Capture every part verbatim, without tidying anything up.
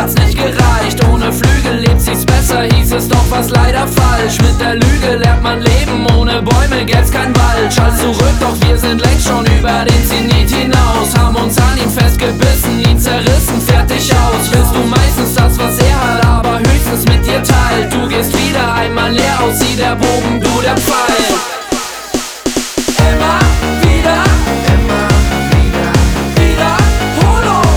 hat's nicht gereicht. Ohne Flügel lebt sie's besser, hieß es, doch was leider falsch. Mit der Lüge lernt man leben, ohne Bäume gäb's kein Wald. Schall zurück, doch wir sind längst schon über den Zenit hinaus. Haben uns an ihn festgebissen, ihn zerrissen, fertig aus. Bist du meistens das, was er hat, aber höchstens mit dir teilt. Du gehst wieder einmal leer aus, sie der Bogen, du der Pfeil. Immer wieder, immer wieder, Wiederholung.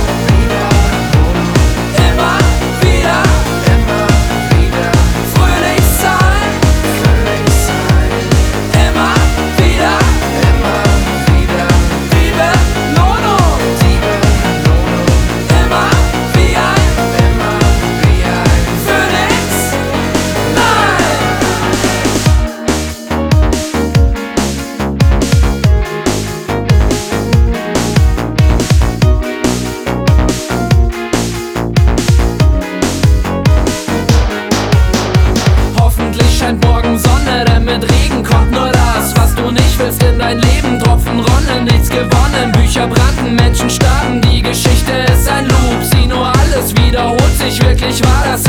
Immer wieder, immer wieder, fröhlich sein. fröhlich sein, Immer wieder, immer wieder, die Belohnung. die Belohnung, Immer wie ein immer wie ein Phönix. Nein! Hoffentlich scheint morgen Sonne, denn mit Regen kommt nur das, was du nicht willst in dein Leben. Tropfen ronnen, nichts gewonnen, Bücher brannten, Menschen starben, die Geschichte ist ein Loop. Sieh nur, alles wiederholt sich, wirklich war das